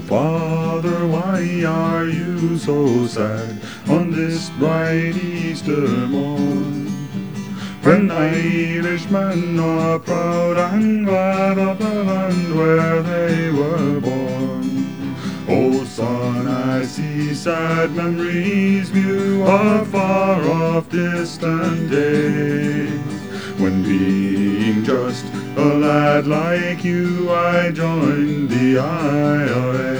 Father, why are you so sad on this bright Easter morn? When Irishmen are proud and glad of the land where they were born. Oh son, I see sad memories view of far-off distant days, when being just a lad like you I joined the IRA.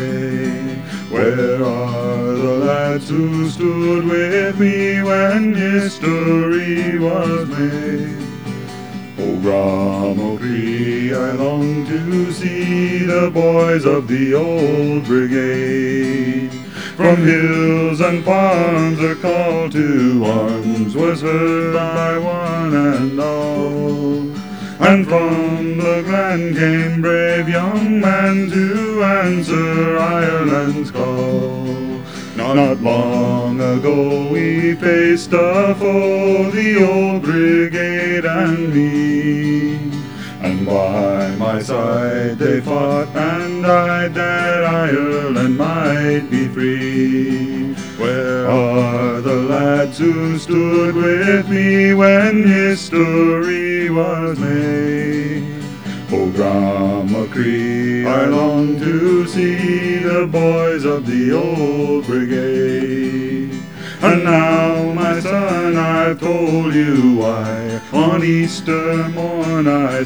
Where are the lads who stood with me when history was made? Oh, Gramochrie, I long to see the boys of the old brigade. From hills and farms a call to arms was heard by one and all, and from the glen came brave young men to answer Ireland's call. Not long ago we faced a foe, the old brigade and me, and by my side they fought and died that Ireland might be free. Where are the lads who stood with me when history was made? Oh, Gramochrie, I long to see the boys of the old brigade. And now, my son, I've told you why on Easter morn I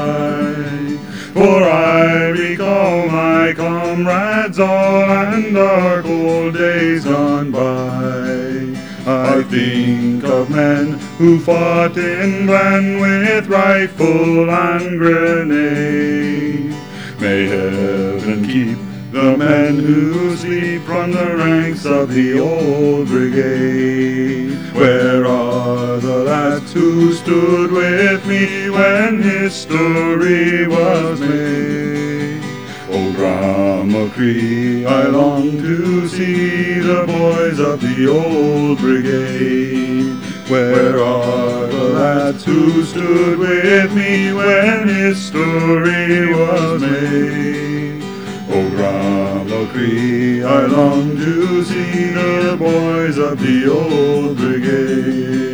sigh. For I recall my comrades all and our old days gone by. I think of men who fought in Glen with rifle and grenade. May heaven keep the men who sleep from the ranks of the old brigade. Where are the lads who stood with me when history was made? Oh, Gramochrie, I long to see the boys of the old brigade. Where are the lads who stood with me when history was made? Oh, Gramochrie, I long to see the boys of the old brigade.